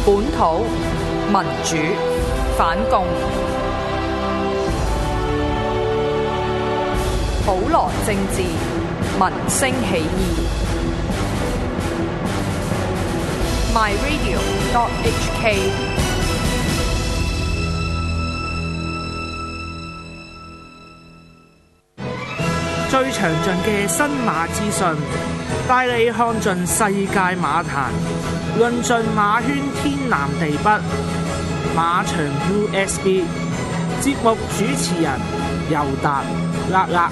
本土民主反共，普羅政治民聲起義。myradio.hk 最詳盡嘅新馬資訊，帶你看盡世界馬壇，論盡馬圈天南地北。馬場 USB 節目主持人尤達勒。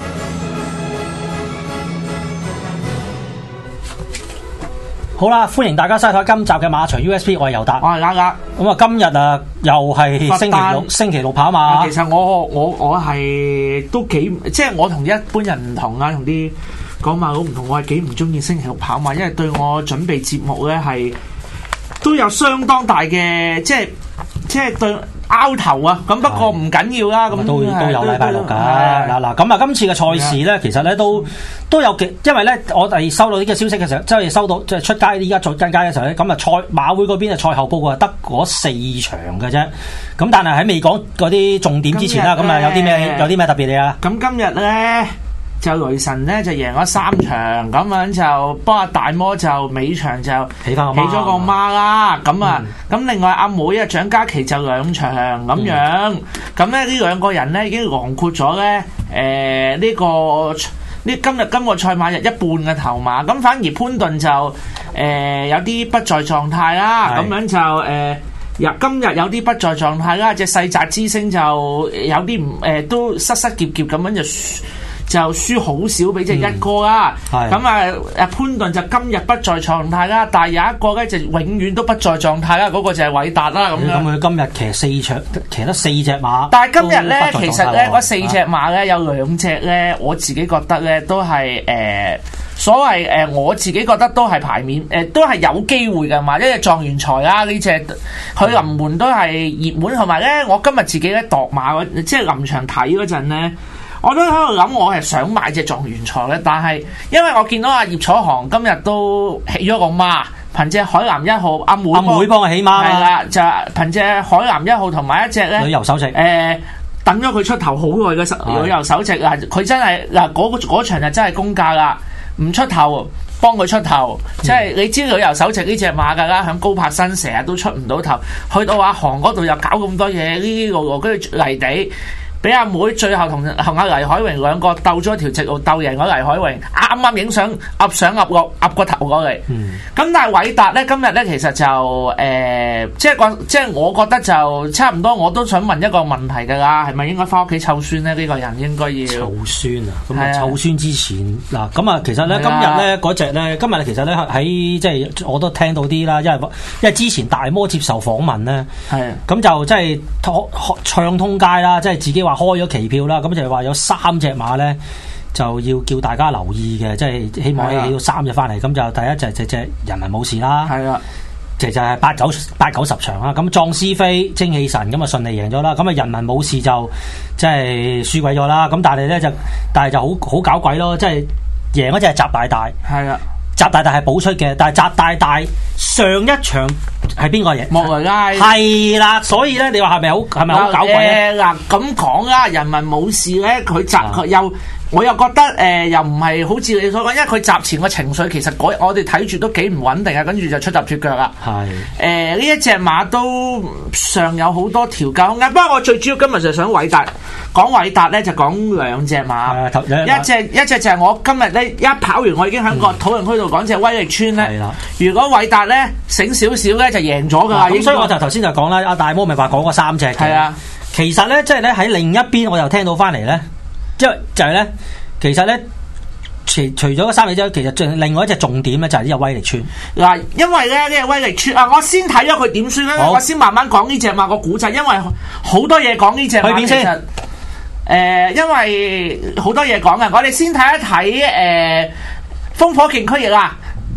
好啦，歡迎大家收睇今集嘅馬場 USB， 我係尤達， 我係勒。 咁啊，今日啊又係星期六跑馬。 其實我係都幾，即係我同一般人唔同啊，同啲講馬佬唔同，我係幾唔中意星期六跑馬，因為對我準備節目咧係都有相當大嘅，即係對拗頭啊。咁不過唔緊要啦，咁都有禮拜六噶。嗱，咁啊，今次嘅賽事咧，其實咧都有嘅，因為咧我哋收到呢個消息嘅時候，即係收到即係出街依家再跟街嘅時候咧，咁啊馬會嗰邊嘅賽後報告係得嗰4場嘅啫。咁但係喺未講嗰啲重點之前啦，咁啊有啲咩特別嘢啊？ 咁今日咧就雷神咧就贏咗3場，咁樣就幫阿大魔就尾場就起咗個孖啦。咁另外阿妹啊蔣嘉琪就2場咁樣。咁咧呢兩個人咧已經囊括咗咧今個賽馬日一半嘅頭馬。咁反而潘頓就有啲不在狀態啦。咁樣就今日有啲不在狀態啦。隻世澤之星就有啲都失結咁樣就輸好少俾隻一哥啦。咁潘頓就今日不在狀態啦，但係有一個咧就永遠都不在狀態啦，嗰個就係韋達啦。咁佢今日騎得4隻馬， 但係今日咧其實咧嗰4隻馬咧有2隻咧，我自己覺得咧都係所謂我自己覺得都係牌面都係有機會嘅嘛。一隻狀元才啦，呢隻佢臨門都係熱門，同埋咧我今日自己咧度馬即係臨場睇嗰陣咧，我都喺度諗，我係想買隻狀元才咧，但係因為我見到阿葉楚航今日都起咗個孖，憑隻海南1號阿妹幫佢起孖， 係啦，就憑隻海南1號同埋一隻咧旅遊首席， 等咗佢出頭好耐嘅旅遊首席啊！佢真係嗱嗰場就真係公價啦，唔出頭幫佢出頭，即係你知旅遊首席呢隻馬㗎啦，響高柏新成日都出唔到頭，去到阿航嗰度又搞咁多嘢，呢路跟住泥地。俾阿妹最後同阿黎海榮兩個鬥咗條直路，鬥贏咗黎海榮，啱啱影相噏個頭過嚟。咁但係韋達咧今日咧其實就即係我覺得就差唔多，我都想問一個問題㗎啦，係咪應該翻屋企湊孫咧？呢個人應該要湊孫啊！咁啊湊孫之前嗱，咁啊其實咧今日咧嗰隻咧，今日其實咧喺即係我都聽到啲啦，因為之前大魔接受訪問咧，咁就即係暢通街啦，即係自己話開咗期票啦，咁就係話有3隻馬咧就要叫大家留意嘅，即係希望起到3隻翻嚟。咁就第一隻人民武士啦，係啦，就係8、9、10場啦。咁壯思飛、精氣神咁啊順利贏咗啦。咁啊人民武士就即係輸鬼咗啦。咁但係就好搞鬼咯，即係贏嗰隻係習大大，係啦。習大大係補出嘅，但係習大大上一場係邊個贏？莫雷拉係啦，所以咧你話係咪好搞鬼咧？ 嗱咁講啦，人民武士咧佢又我又覺得又唔係好似你所講，因為佢集前個情緒其實我哋睇住都幾唔穩定啊，跟住就出閘脫腳啦。係呢一隻馬都尚有好多調教空間，不過我最主要今日就想韋達咧就講2隻馬，一隻就係我今日咧一跑完，我已經喺個討論區度講隻威力村咧。如果韋達咧醒少少咧就贏咗㗎啦。 咁所以我就頭先就講啦，阿大魔咪話講過3隻嘅。係啊，其實咧即係咧喺另一邊我又聽到翻嚟咧。即係就係咧，其實咧，除咗嗰3隻之外，其實另外一隻重點咧就係呢隻威力村嗱，因為咧呢隻威力村啊，我先睇咗佢點算啦，我先慢慢講呢隻馬個古仔，因為好多嘢講呢隻馬其實因為好多嘢講嘅，我哋先睇一睇風火勁區域啦。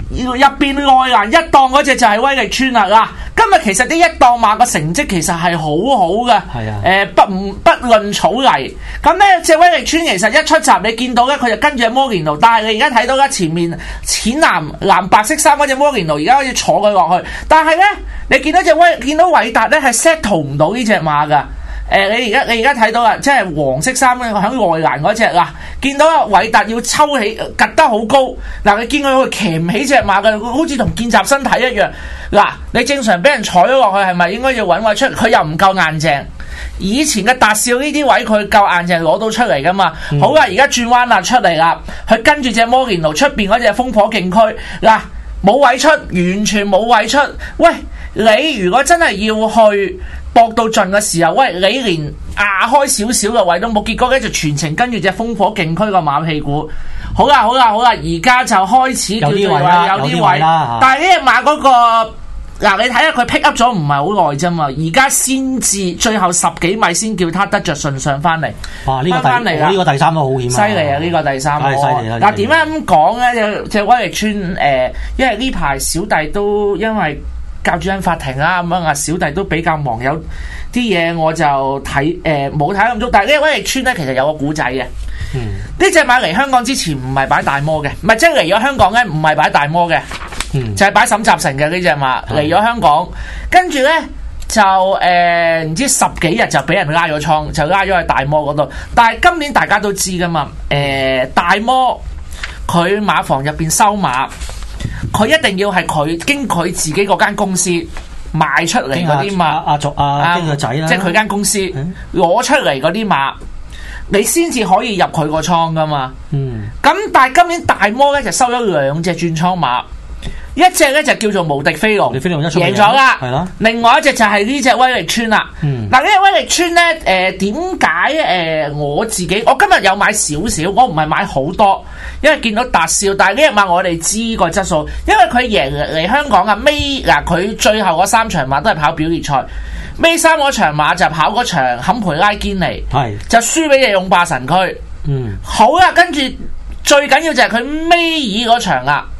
入邊內欄一檔嗰隻就係威力村啦。嗱，今日其實啲一檔馬個成績其實係好好嘅。係啊，不論草泥，咁咧隻威力村其實一出閘你見到咧，佢就跟住阿摩連奴，但係你而家睇到咧前面淺藍白色衫嗰隻摩連奴而家可以坐佢落去，但係咧你見到韋達咧係 settle 唔到呢隻馬噶。你而家睇到啦，即係黃色衫喺外欄嗰隻啦，見到阿韋達要抽起，趌得好高。嗱，你見佢騎唔起隻馬嘅，好似同見習身體一樣。嗱，你正常俾人坐咗落去，係咪應該要揾位出？佢又唔夠硬淨。以前嘅達少呢啲位佢夠硬淨攞到出嚟噶嘛？好啦，而家轉彎啦出嚟啦，佢跟住隻摩連奴出邊嗰隻風火勁區，嗱，冇位出，完全冇位出。喂，你如果真係要去搏到盡嘅時候，喂，你連壓開少少嘅位都冇，結果咧就全程跟住隻風火勁區個馬屁股。好啦，而家就開始叫做話有啲位，但係呢隻馬嗰個。嗱，你睇下佢 pick up 咗唔係好耐啫嘛，而家先至最後10幾米先叫他得着順上翻嚟。哇！呢個第三都好險啊！犀利啊！呢個第三，嗱，點解咁講咧？隻威力村因為呢排小弟都因為教主任法庭啦咁樣啊，小弟都比較忙，有啲嘢我就睇冇睇咁足。但係呢隻威力村咧，其實有個古仔嘅。呢隻馬嚟香港之前唔係擺大摩嘅，唔係即係嚟咗香港咧，唔係擺大摩嘅。就係擺沈集成嘅呢隻馬嚟咗香港，跟住呢，就唔知10幾日就俾人拉咗倉，就拉咗去大摩嗰度。但係今年大家都知噶嘛，大摩佢馬房入邊收馬，佢一定要係佢經佢自己嗰間公司賣出嚟嗰啲馬，經個仔啦，即係佢間公司攞出嚟嗰啲馬，你先至可以入佢個倉噶嘛。咁但係今年大摩呢，就收咗2隻轉倉馬。一隻咧就叫做無敵飛龍，贏咗啦。係咯。另外一隻就係呢隻威力村啦。嗱，呢隻威力村咧，點解我自己我今日有買少少，我唔係買好多，因為見到達少，但係呢隻馬我哋知個質素，因為佢贏嚟香港啊。佢最後嗰3場馬都係跑表列賽，尾3嗰場馬就跑嗰場坎培拉堅尼，就輸俾隻勇霸神區。好啦，跟住最緊要就係佢尾二嗰場啦。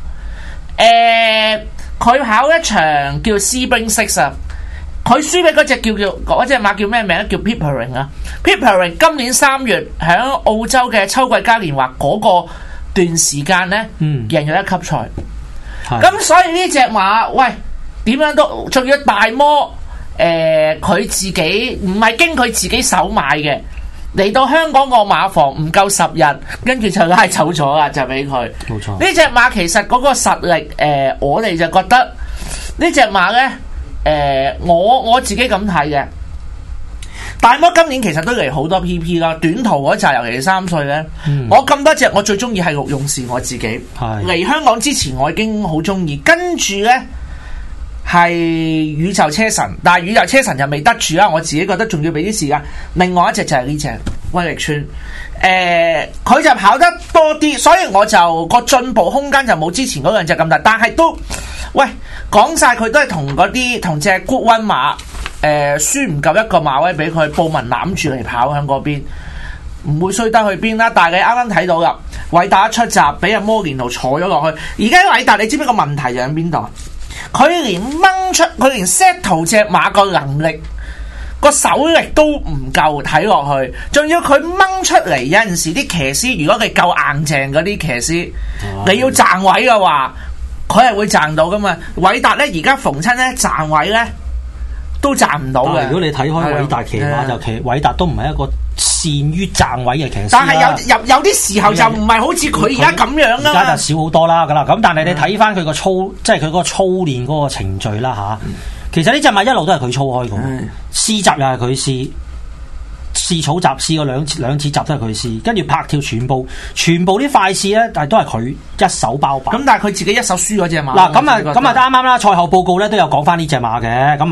佢跑一場叫 Sebring 6啊，佢輸俾嗰隻嗰隻馬叫咩名？叫 Pickering 啊。Pickering 今年3月喺澳洲嘅秋季嘉年華嗰個段時間咧，贏咗1級賽。咁所以呢隻馬，喂，點樣都仲要大摩，佢自己唔係經佢自己手買嘅。嚟到香港個馬房唔夠10日，跟住就拉走咗啦，就俾佢。冇錯，呢隻馬其實嗰個實力，我哋就覺得呢隻馬呢，我自己咁睇嘅。大摩今年其實都嚟好多 PP 啦，短途嗰扎，尤其是3歲呢。我咁多隻，我最中意係陸勇士，我自己嚟香港之前我已經好中意，跟住呢。係宇宙車神，但係宇宙車神就未得住啦。我自己覺得仲要俾啲時間。另外一隻就係呢隻威力村，佢就跑得多啲，所以我就個進步空間就冇之前嗰兩隻咁大。但係都，喂，講晒佢都係同隻 Good One 馬，輸唔夠一個馬位俾佢，布文攬住嚟跑喺嗰邊，唔會衰得去邊啦。但係你啱啱睇到啦，韋達一出閘俾阿摩連奴坐咗落去。而家韋達你知唔知個問題就喺邊度？佢連 settle 隻馬個能力、個手力都唔夠睇落去，仲要佢掹出嚟。有陣時啲騎師，如果佢夠硬淨嗰啲騎師，你要站位嘅話，佢係會站到噶嘛。韋達咧而家逢親咧站位咧都站唔到嘅。如果你睇開韋達騎馬，就騎韋達都唔係一個善於站位嘅騎師，但係有啲時候就唔係好似佢而家咁樣啦。而家就少好多啦，咁但係你睇翻佢個操，即係佢個操練嗰個程序啦吓。其實呢隻馬一路都係佢操開嘅，試閘又係佢試草閘，試過兩次閘都係佢試，跟住拍跳全部啲快試咧，但係都係佢一手包辦。咁但係佢自己一手輸咗隻馬。嗱咁啊啱啱啦，賽後報告咧都有講翻呢隻馬嘅，咁啊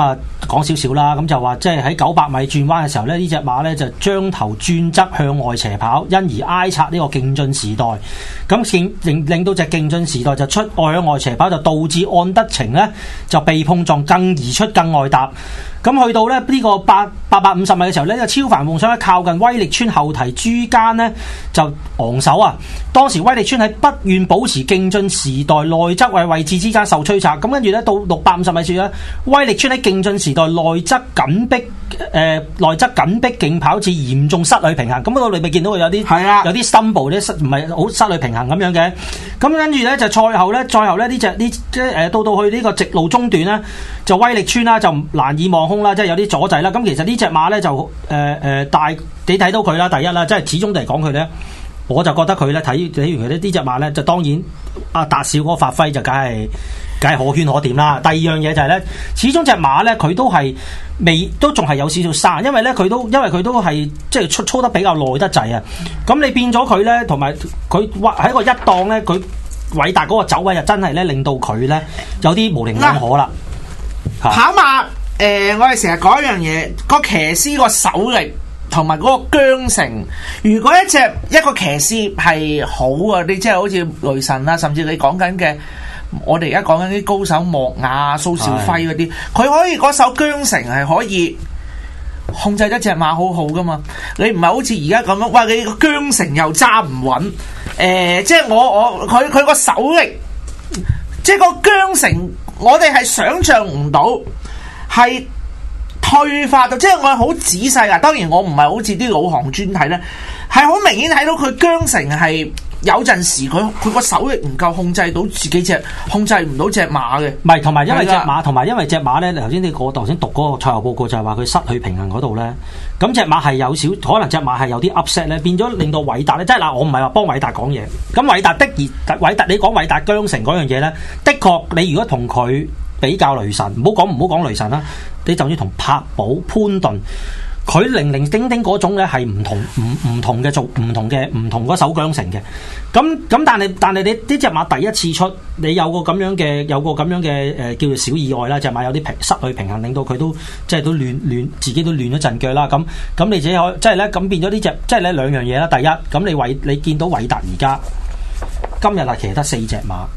講少少啦。咁就話即係喺900米轉彎嘅時候咧，呢隻馬咧就將頭轉側向外斜跑，因而挨擦呢個勁進時代。咁令到隻勁進時代就出外向外斜跑，就導致安德晴咧就被碰撞更移出更外踏。咁去到咧呢個850米嘅時候咧，超凡夢想喺靠近威力村後蹄珠間呢就昂首啊！當時威力村喺不願保持勁進時代內側位置之間受摧殘，咁跟住咧到650米處咧，威力村喺勁進時代內側緊逼競跑至嚴重失去平衡。咁嗰度你咪見到佢有啲 stumble 咧，唔係好失去平衡咁樣嘅。咁跟住咧就賽後咧到去呢個直路中段咧，就威力村啦就難以望空啦，即係有啲阻滯啦。咁其實呢隻馬咧就你睇到佢啦，第一啦，即係始終嚟講佢咧，我就覺得佢咧睇完佢呢隻馬咧，就當然阿達少嗰個發揮就梗係可圈可點啦。第二樣嘢就係咧，始終隻馬咧佢都仲係有少少生，因為佢都係即係操得比較耐得滯啊。咁你變咗佢咧，同埋佢喺個一檔咧，佢偉達嗰個走位就真係咧令到佢咧有啲模棱兩可啦。 跑馬我哋成日講一樣嘢，個騎師個手力同埋嗰個韁繩。如果一個騎師係好啊，你即係好似雷神啦，甚至你講緊嘅，我哋而家講緊啲高手莫雅、蘇兆輝嗰啲，佢可以嗰手韁繩係可以控制一隻馬好好噶嘛。你唔係好似而家咁樣，哇！你個韁繩又揸唔穩，即係佢個手力，即係個韁繩，我哋係想象唔到。係退化到，即係我係好仔細啊！當然我唔係好似啲老行專睇咧，係好明顯睇到佢韁繩係有陣時佢個手力唔夠控制到自己控制唔到隻馬嘅。 唔係，同埋因為隻馬咧，頭先頭先讀嗰個賽後報告就係話佢失去平衡嗰度咧，咁隻馬係有少可能隻馬係有啲 upset 咧，變咗令到偉達咧，即係嗱，我唔係話幫偉達講嘢，咁偉達你講偉達韁繩嗰樣嘢咧，的確你如果同佢比較雷神，唔好講雷神啦，你就算同柏寶、潘頓，佢零零丁丁嗰種咧係唔同嘅做唔同嗰手韁繩嘅。咁但係你呢隻馬第一次出，你有個咁樣嘅叫做小意外啦，隻馬有啲失去平衡，令到佢都即係都亂自己都亂咗陣腳啦。咁你自己可即係咧咁變咗呢隻即係咧兩樣嘢啦。第一咁你見到偉達而家今日係騎得4隻馬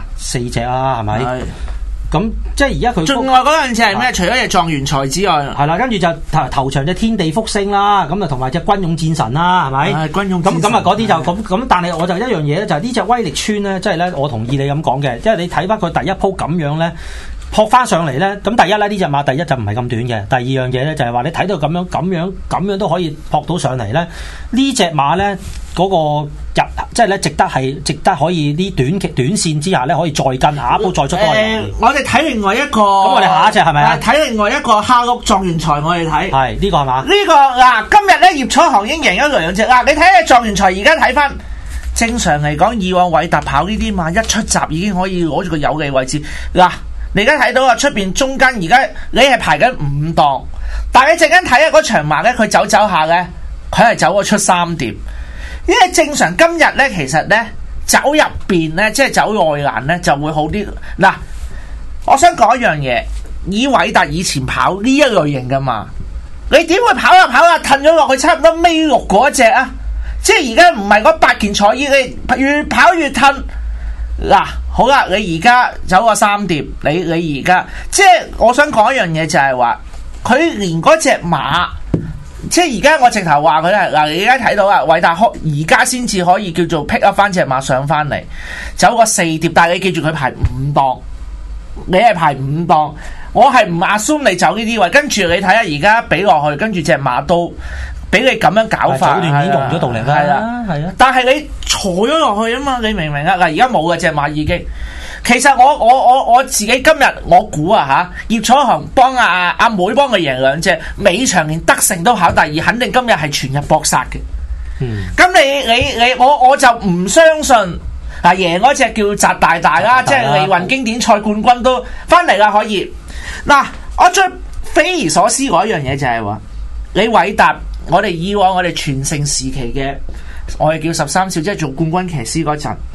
4隻啦，係咪？咁即係而家佢仲外嗰陣時係咩？除咗隻狀元才之外， 係啦，跟住就頭場隻天地福星啦，咁啊同埋隻軍勇戰神啦，係咪？軍勇咁啊嗰啲就咁，但係我就一樣嘢咧，就係呢隻威力村咧，即係咧，我同意你咁講嘅，即係你睇翻佢第一鋪咁樣咧，撲翻上嚟咧，咁第一咧呢隻馬第一就唔係咁短嘅，第二樣嘢咧就係話你睇到咁樣都可以撲到上嚟咧，呢隻馬咧。嗰個即係咧，值得可以啲短線之下咧，可以再跟下一步再出多人。 我哋睇另外一個， 咁我哋下一隻係咪啊？ 睇另外一個哈碌狀元才，我哋睇係呢個係嘛？ 呢個嗱，今日咧葉楚航已經贏咗兩隻啦。你睇下狀元才，而家睇翻正常嚟講，以往偉達跑呢啲馬一出閘已經可以攞住個有利位置。嗱，你而家睇到啊，出邊中間而家你係排緊5檔，但係你陣間睇下嗰場馬咧，佢走下咧，佢係走咗出3碟。因為正常今日咧，其實咧走入邊咧，即係走內欄咧就會好啲。嗱，我想講一樣嘢，以偉達以前跑呢一類型噶嘛，你點會跑下褪咗落去差唔多尾6嗰隻啊？即係而家唔係嗰8件彩衣，你越跑越褪。嗱，好啦，你而家走個3碟，你而家即係我想講一樣嘢就係話，佢連嗰隻馬。即係而家我直頭話佢係嗱，你而家睇到啊，偉達而家先至可以叫做 pick up 翻隻馬上翻嚟，走個4碟，但係你記住佢排5檔，你係排5檔，我係唔 assume 你走呢啲位，跟住你睇下而家俾落去，跟住隻馬都俾你咁樣搞法， 早段已經用咗動力啦，係啊， 但係你坐咗落去啊嘛，你明唔明啊？嗱，而家冇嘅隻馬已經。其實我自己今日我估啊葉楚航幫阿妹幫佢贏2隻，尾場連德勝都考第2，肯定今日係全日搏殺嘅。咁我就唔相信贏嗰隻叫澤大大啦，即係利運經典賽冠軍都翻嚟啦，可以。嗱，我最匪夷所思嗰一樣嘢就係話，你偉達，我哋以往我哋全盛時期嘅，我哋叫13少，即係做冠軍騎師嗰陣。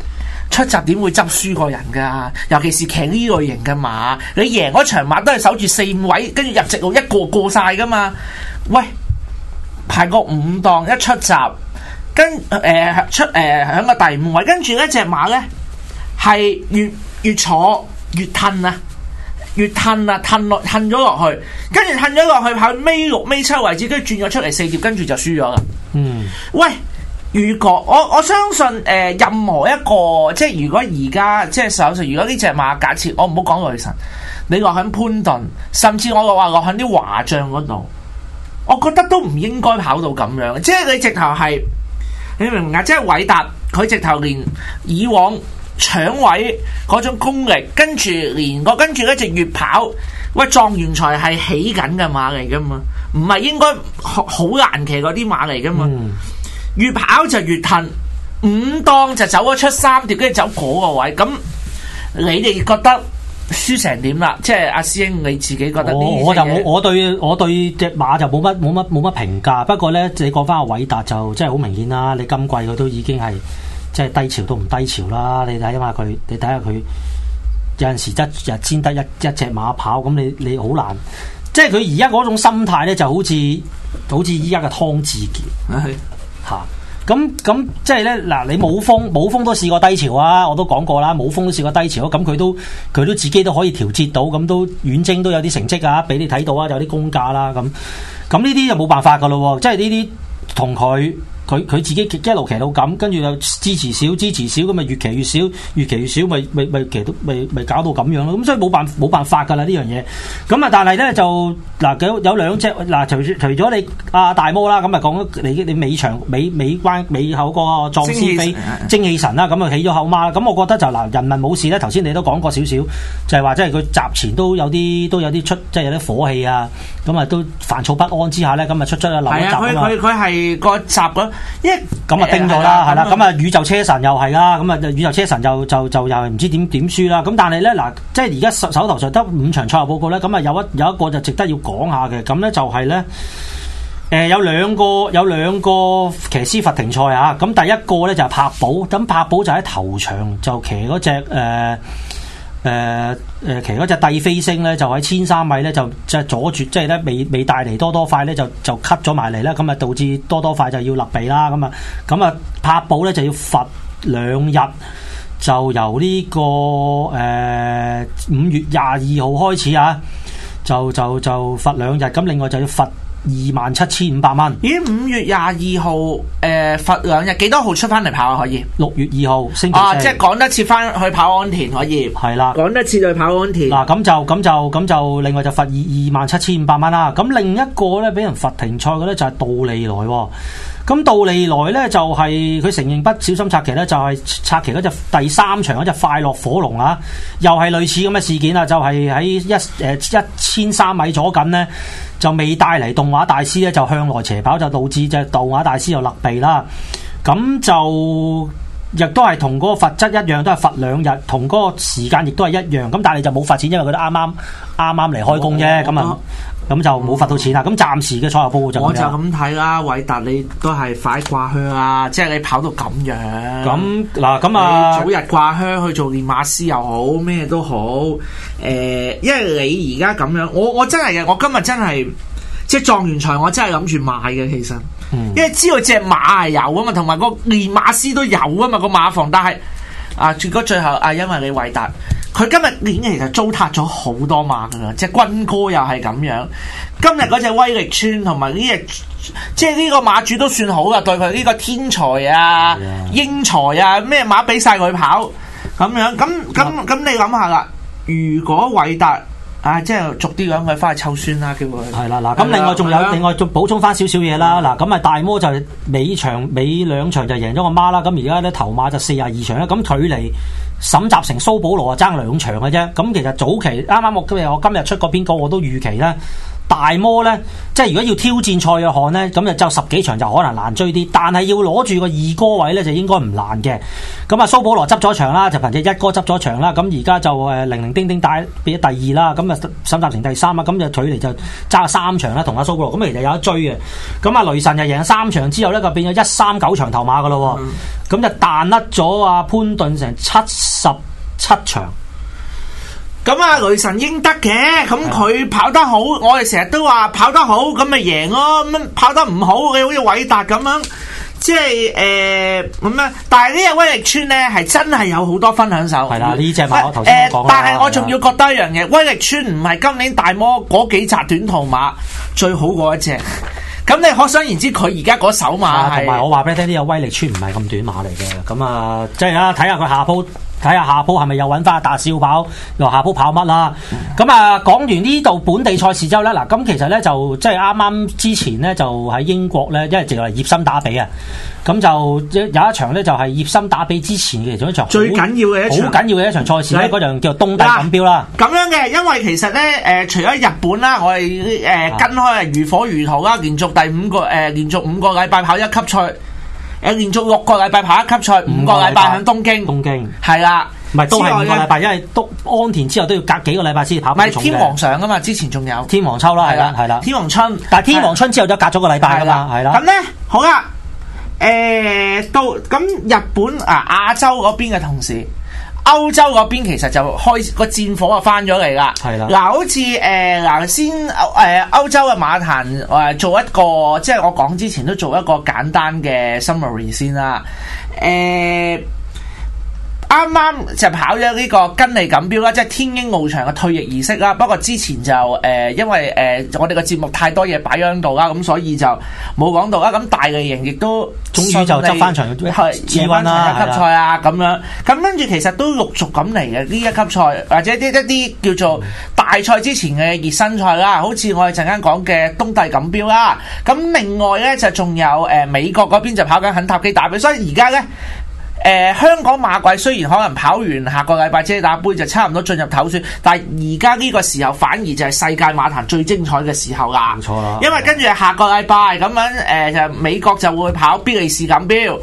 出閘點會執輸過人㗎？尤其是騎呢類型嘅馬，你贏嗰場馬都係守住4-5位，跟住入直路一個過晒㗎嘛。喂，排個5檔一出閘，響個第5位，跟住呢隻馬呢係越坐越褪啊！越褪啊，褪咗落去，跟住褪咗落去跑尾6尾7位置，跟住轉咗出嚟4碟，跟住就輸咗啦。喂，如果我相信任何一個即係如果而家即係手上，如果呢隻馬假設我唔好講女神，你落喺潘頓，甚至我話落喺啲華將嗰度，我覺得都唔應該跑到咁樣。即係你直頭係，你明唔明啊？即係韋達佢直頭連以往搶位嗰種功力，跟住呢隻越跑，喂狀元才係起緊嘅馬嚟噶嘛，唔係應該好難騎嗰啲馬嚟噶嘛。越跑就越褪，5檔就走咗出3碟，跟住走嗰個位。咁你哋覺得輸成點啦？即係阿師兄你自己覺得？ 我對隻馬就冇乜評價。不過咧，你講翻阿韋達就真係好明顯啦。你今季佢都已經係。即係低潮都唔低潮啦，你睇下佢，你睇下佢有陣時一日先得一隻馬跑，咁你好難。即係佢而家嗰種心態咧，就好似依家嘅湯志傑嚇。咁即係咧嗱，你武豐都試過低潮啊，我都講過啦，武豐都試過低潮，咁佢都自己都可以調節到，咁都遠征都有啲成績啊，俾你睇到啊，有啲功架啦，咁呢啲就冇辦法噶咯喎，即係呢啲同佢自己一路騎到咁，跟住又支持少咁，咪越騎越少，咪騎到咪搞到咁樣咯。咁所以冇辦法㗎啦呢樣嘢。咁啊，但係咧就嗱有兩隻嗱，除咗你大魔啦，咁啊講你尾場尾後嗰個壯師飛精氣神啦，咁啊起咗後媽啦。咁我覺得就嗱人民武士咧，頭先你都講過少少，就係話即係佢閘前都有啲出，即係有啲火氣啊。咁啊都煩躁不安之下咧，咁啊出咗漏一閘啊嘛。佢係個閘嗰。咁啊叮咗啦，係啦，咁啊宇宙車神又係啦，咁啊宇宙車神就又係唔知點輸啦。咁但係咧嗱，即係而家手頭上得5場賽後報告咧，咁啊有一個就值得要講下嘅，咁咧就係咧有兩個騎師罰停賽啊。咁第一個咧就係柏寶，咁柏寶就喺頭場就騎嗰隻騎嗰隻帝飛星咧，就喺1300米咧就即係阻住，即係咧未帶嚟多快咧就 cut 咗埋嚟啦，咁啊導致多快就要勒鼻啦，咁啊柏寶咧就要罰2日，就由呢個5月22號開始啊，就罰2日，咁另外就要罰27,500蚊。 咦？5月22號罰2日，幾多號出翻嚟跑啊？可以 6月2號星期四。即係趕得切翻去跑安田可以。 係啦， 趕得切去跑安田。 嗱咁就另外就罰27,500蚊啦。咁另一個咧俾人罰停賽嘅咧就係杜利來喎。咁杜利來咧就係佢承認不小心策騎咧，就係策騎嗰隻第3場嗰隻快樂火龍啊，又係類似咁嘅事件啊，就係喺1300米左近呢，就未帶嚟動畫大師咧，就向來斜跑，就導致隻動畫大師又勒鼻啦。咁就亦都係同嗰個罰則一樣，都係罰2日，同嗰個時間亦都係一樣。咁但係就冇罰錢，因為佢都啱啱嚟開工啫。咁就冇罰到錢啦。咁暫時嘅賽後報告就我就咁睇啦。韋達你都係快掛靴啊，即係你跑到咁樣。咁嗱，咁啊，早日掛靴去做練馬師又好，咩都好。因為你而家咁樣，我真係嘅，我今日真係即係狀元才，我真係諗住買嘅。其實，因為知道隻馬係有啊嘛，同埋個練馬師都有啊嘛，個馬房。但係結果最後因為你韋達。佢今日已經其實糟蹋咗好多馬噶啦，即係軍哥又係咁樣。今日嗰隻威力村同埋呢隻，即係呢個馬主都算好噶，對佢呢個天才啊、英才啊，咩馬俾晒佢跑咁樣。咁你諗下啦，如果韋達即係逐啲講佢翻去湊孫啦，叫佢係啦嗱。咁另外仲補充翻少少嘢啦嗱。咁大魔就尾2場就贏咗個馬啦。咁而家咧頭馬就42場啦。咁距離沈集成蘇保羅啊爭2場嘅啫。咁其實早期啱啱我今日出嗰篇稿我都預期咧， 大摩咧，即係如果要挑戰蔡約翰咧，咁就10幾場就可能難追啲，但係要攞住個2哥位咧就應該唔難嘅。咁啊蘇保羅執咗場啦，就憑借1哥執咗場啦，咁而家就零零丁丁帶變咗第2啦，咁啊沈集成第3啦，咁就距離就揸3場啦，同阿蘇保羅，咁其實有得追嘅。咁啊雷神就贏3場之後咧，就變咗139場頭馬噶咯，咁就彈甩咗阿潘頓成77場。 咁啊，雷神應得嘅，咁佢跑得好，我哋成日都話跑得好，咁咪贏咯。咁跑得唔好，你好似韋達咁樣，即係咁樣。但係呢隻威力村咧，係真係有好多分享手。係啦， 呢隻馬我頭先講啦。 但係我仲要覺得一樣嘢，威力村唔係今年大摩嗰幾紮短途馬最好嗰一隻。咁你可想而知，佢而家嗰手馬係。 同埋我話俾你聽，呢個威力村唔係咁短馬嚟嘅。咁啊，即係啦，睇下佢下鋪。睇下下鋪係咪又揾翻阿達少跑，又下鋪跑乜啦？咁啊，講完呢度本地賽事之後咧，嗱，咁其實咧就即係啱啱之前咧就喺英國咧，因為淨係葉森打比啊，咁就有一場咧就係葉森打比之前嘅其中一場最緊要嘅一場， 好緊要嘅一場賽事咧，嗰場叫做東帝錦標啦。 咁樣嘅，因為其實咧除咗日本啦，我哋跟開如火如荼啦，連續5個禮拜跑1級賽。連續6個禮拜跑1級賽，5個禮拜喺東京係啦， 唔係都係5個禮拜，因為安田之後都要隔幾個禮拜先跑。唔係天皇上啊嘛，之前仲有天皇秋啦，係啦， 天皇春， 但係天皇春之後就隔咗個禮拜噶嘛，係啦。 咁咧好啦，到咁日本亞洲嗰邊嘅同時。歐洲嗰邊其實就開個戰火就翻咗嚟啦，係啦。嗱，好似先歐洲嘅馬壇做一個，即係我講之前都做一個簡單嘅 summary 先啦。啱啱就跑咗呢個根利錦標啦，即係天鷹翱翔嘅退役儀式啦。不過之前就因為我哋個節目太多嘢擺喺度啦，咁所以就冇講到啦。咁大利型亦都終於就執翻場G1啦， 一級賽啊咁樣。咁跟住其實都陸續咁嚟嘅呢一級賽，或者一啲叫做大賽之前嘅熱身賽啦。好似我哋陣間講嘅東帝錦標啦。咁另外咧就仲有美國嗰邊就跑緊肯塔基打比，所以而家咧。香港馬季雖然可能跑完下個禮拜遮打杯就差唔多進入頭選，但係而家呢個時候反而就係世界馬壇最精彩嘅時候啦。冇錯啦，因為跟住下個禮拜咁樣就美國就會跑比利時錦標，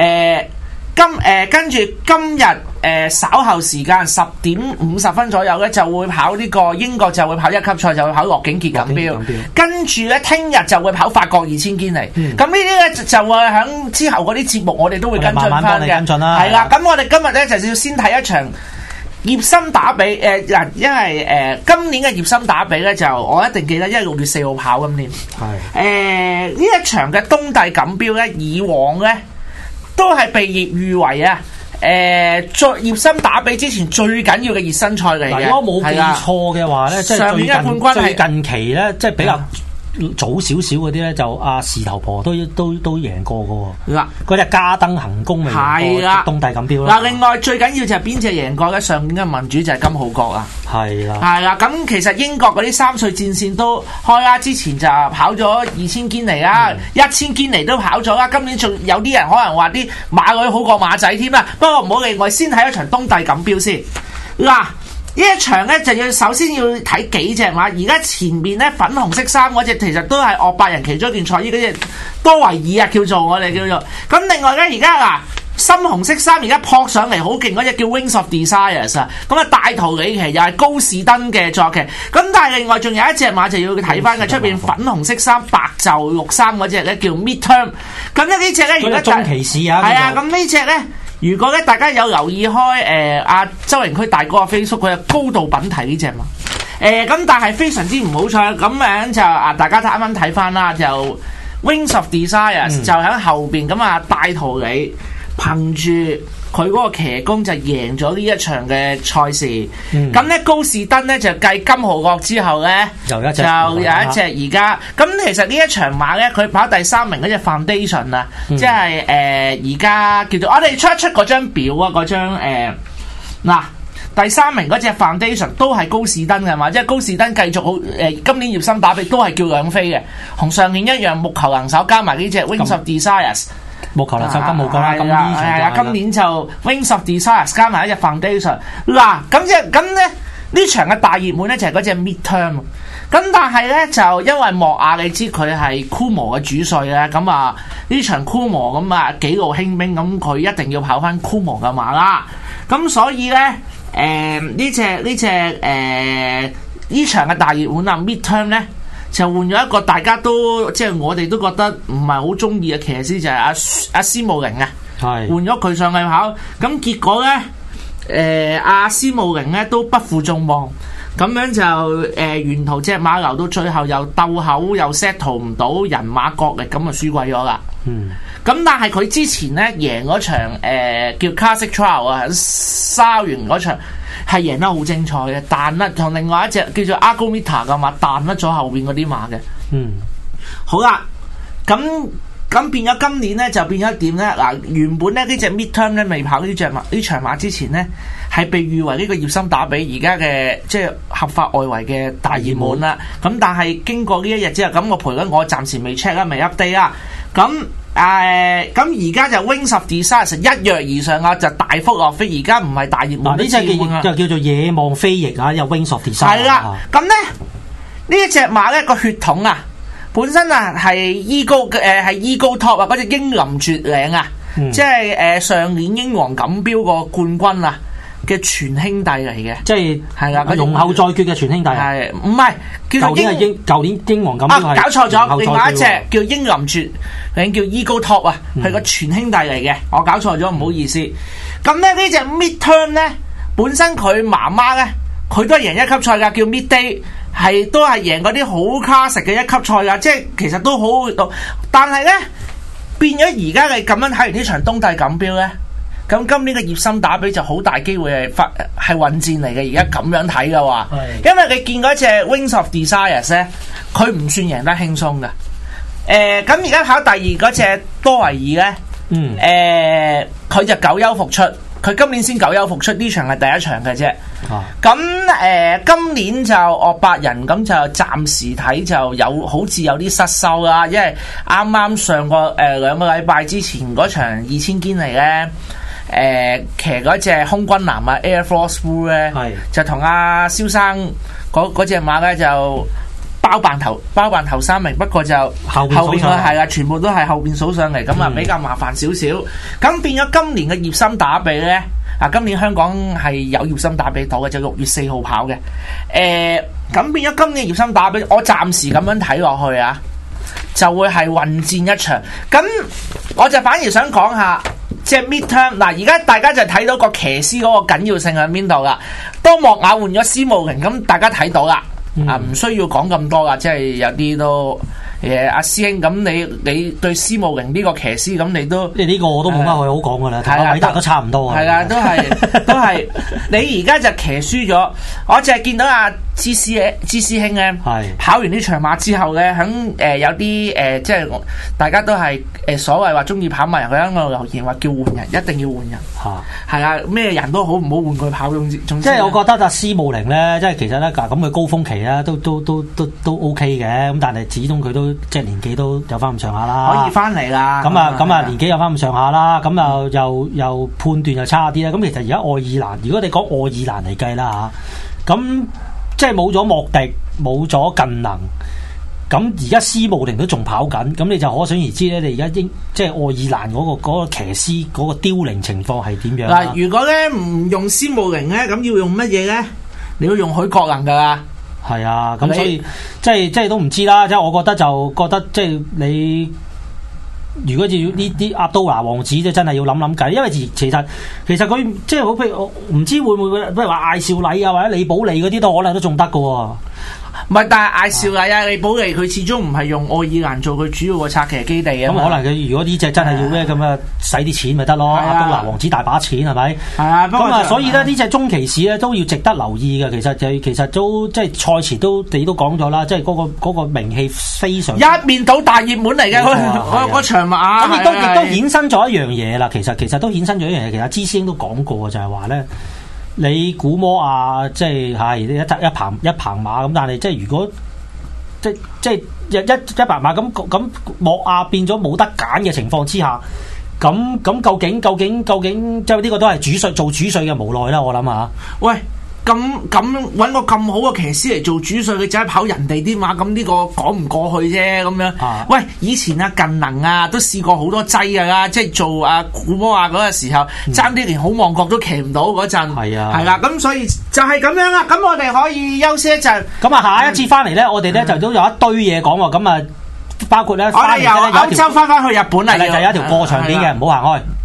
跟住今日稍後時間10:50左右咧就會跑呢個英國就會跑1級賽，就會跑樂景傑錦標，跟住咧聽日就會跑法國2000堅尼。咁呢啲咧就會喺之後嗰啲節目我哋都會跟進翻嘅。係啦，咁我哋今日咧就要先睇一場葉森打比因為今年嘅葉森打比咧就我一定記得，因為6月4號跑今年。係呢一場嘅東帝錦標咧，以往咧都係被譽為在葉森打比之前最緊要嘅熱身賽嚟嘅。如果冇記錯嘅話咧，即係上年嘅冠軍最近期咧，即係比較早少少嗰啲咧，就阿士頭婆都贏過嘅喎。嗱，嗰隻加登行宮咪贏過東帝錦標啦。嗱，另外最緊要就係邊隻贏過咧？上年嘅民主就係金浩國啦。係啦，係啦。咁其實英國嗰啲3歲戰線都開啦，之前就跑咗2000堅尼啦，1000堅尼都跑咗啦。今年仲有啲人可能話啲馬女好過馬仔添啦。不過唔好理，我先睇一場東帝錦標先。嗱。呢一場咧就要首先要睇幾隻馬，而家前面咧粉紅色衫嗰隻其實都係岳伯人其中一件賽衣，嗰隻多維爾啊叫做我哋叫做。咁另外咧而家嗱深紅色衫而家撲上嚟好勁嗰隻叫 Wings of Desires 啊，咁啊大圖里奇又係高士登嘅作騎。咁但係另外仲有一隻馬就要睇翻嘅，出邊粉紅色衫白袖綠衫嗰隻咧叫 Midterm。咁咧呢隻咧而家中騎士啊， 係啊，咁呢隻咧。如果咧大家有留意開阿周榮區大哥嘅 Facebook，佢係高度品提呢隻嘛。咁但係非常之唔好彩，咁樣就大家啱啱睇翻啦，就 Wings of Desires 就喺後邊，咁大圖里憑住佢嗰個騎功就贏咗呢一場嘅賽事。咁咧高士登咧就繼金豪國之後咧，就有一隻而家。咁其實呢一場馬咧，佢跑第3名嗰隻 Foundation 啊，即係而家叫做我哋出一出嗰張表啊，嗰張第3名嗰隻 Foundation 都係高士登嘅嘛，即係高士登繼續好今年葉森打比都係叫兩飛嘅，同上年一樣，木球能手加埋呢隻 Wings of Desires。 木球能手金冇過啦， 今年就 Wings of Desires 加埋一隻 Foundation。嗱，咁咧呢場嘅大熱門咧就係嗰隻 Midterm。咁但係咧就因為莫亞你知佢係庫摩嘅主帥咧，咁啊呢場庫摩咁啊幾路輕兵，咁佢一定要跑翻庫摩嘅馬啦。咁所以咧呢場嘅大熱門啊 Midterm 咧就換咗一個大家都即係我哋都覺得唔係好中意嘅騎師，就係阿斯慕靈啊，換咗佢上去跑，咁結果咧阿斯慕靈咧都不負眾望。咁樣就沿途隻馬流到最後又鬥口又 settle 唔到，人馬角力咁就輸鬼咗啦。咁但係佢之前咧贏嗰場叫 Classic Trial 啊，沙園嗰場係贏得好精彩嘅，彈甩同另外一隻叫做 Argomita 嘅馬彈甩咗後邊嗰啲馬嘅。好啦，咁變咗今年咧就變咗點咧？嗱，原本咧呢隻 Midterm 咧未跑呢場馬之前咧，係被譽為呢個葉森打比而家嘅即係合法外圍嘅大熱門啦。咁但係經過呢一日之後，咁我賠率我暫時未 check 啦，未 update 啦。咁而家就 Wings of Desire 一躍而上啊，就大幅落飛。而家唔係大熱門， 呢隻就叫做野望飛翼啊，有 Wings of Desire。 係啦，咁咧呢一隻馬咧個血統啊，本身啊係 Eagle Top 啊，嗰隻英林絕嶺啊，即係上年英皇錦標個冠軍啊嘅全兄弟嚟嘅， 即係啦，容後再決嘅全兄弟， 係唔係？舊年英皇錦標搞錯咗，另外一隻叫英林絕嶺叫 Eagle Top 啊，係個全兄弟嚟嘅，我搞錯咗，唔好意思。咁咧呢隻 Midterm 咧，本身佢媽媽咧，佢都係贏一級賽噶，叫 Midday。都係贏嗰啲好 classic 嘅一級賽噶，即係其實都好到，但係咧變咗而家你咁樣睇完呢場東帝錦標咧，咁今年嘅葉森打比就好大機會係混戰嚟嘅。而家咁樣睇嘅話，因為你見嗰隻 Wings of Desire 咧，佢唔算贏得輕鬆噶。咁而家考第二嗰隻多維爾咧，佢就久休復出。佢今年先久休復出，呢場係第一場嘅啫。咁今年就惡百人咁就暫時睇就有好似有啲失收啦，因為啱啱上個2個禮拜之前嗰場2000堅尼咧，騎嗰隻空軍男啊 Air Force Blue 咧，就同阿蕭生嗰隻馬咧就包辦頭3名，不過就後邊係啦，全部都係後邊數上嚟，咁啊比較麻煩少少。咁變咗今年嘅葉森打比咧，今年香港係有葉森打比到嘅，就6月4號跑嘅。咁變咗今年葉森打比，我暫時咁樣睇落去啊，就會係混戰一場。咁我就反而想講下即係 Midterm 嗱，而家大家就睇到個騎師嗰個緊要性喺邊度啦。當莫雅換咗斯慕靈，咁大家睇到啦。唔需要講咁多噶，即係有啲都阿師兄咁，你對斯慕靈呢個騎師咁，你都呢個我都冇乜好講噶啦，同阿韋達都差唔多啊。係啦，都係你而家就騎輸咗，我淨係見到阿芝師兄咧，跑完呢場馬之後咧，響有啲即係大家都係所謂話中意跑馬人，佢喺度留言話叫換人，一定要換人。係啊，咩人都好，唔好換佢跑。即係我覺得阿斯慕靈咧，即係其實咧咁佢高峰期咧都 OK 嘅，咁但係始終佢都即係年紀都有翻咁上下啦，可以翻嚟啦。咁啊年紀有翻咁上下啦，咁又判斷又差啲啦。咁其實而家愛爾蘭，如果你講愛爾蘭嚟計啦嚇，咁即係冇咗莫迪，冇咗近能。咁而家斯慕靈都仲跑緊，咁你就可想而知咧。你而家即係愛爾蘭嗰個騎師嗰個凋零情況係點樣？嗱，如果咧唔用斯慕靈咧，咁要用乜嘢咧？你要用許國能噶啦。係啊，咁所以即係都唔知啦。即係我覺得即係你如果要呢啲阿都拿王子，即真係要諗諗計，因為其實佢即係好譬如唔知會唔會譬如話艾少禮啊或者李寶利嗰啲都可能都仲得噶喎。唔係，但係艾少禮啊、李寶利佢始終唔係用愛爾蘭做佢主要個策騎基地啊。咁可能佢如果呢隻真係要咩咁啊，使啲錢咪得咯。阿都拿王子大把錢係咪？係啊。咁啊，所以咧呢隻中騎士咧都要值得留意嘅。其實都即係賽前你都講咗啦，即係嗰個名氣非常一面倒大熱門嚟嘅嗰場馬。咁亦都衍生咗一樣嘢啦。其實都衍生咗一樣嘢。其實芝師兄都講過就係話咧。你估摸啊，即係一棚馬咁，但係即係如果即係一棚馬咁莫亞變咗冇得揀嘅情況之下，咁究竟即係呢個都係做主帥嘅無奈啦，我諗下。喂， 咁揾個咁好嘅騎師嚟做主帥，佢就係跑人哋啲馬，咁呢個講唔過去啫咁樣。喂，以前啊近能啊都試過好多劑㗎啦，即係做古摩亞嗰個時候，爭啲連好望角都騎唔到嗰陣。係啊，係啦，咁所以就係咁樣啦。咁我哋可以休息一陣。咁啊，下一節翻嚟咧，我哋咧就都有一堆嘢講喎。咁啊，包括咧，我哋由歐洲翻去日本嚟，就有一條過場片嘅，唔好行開。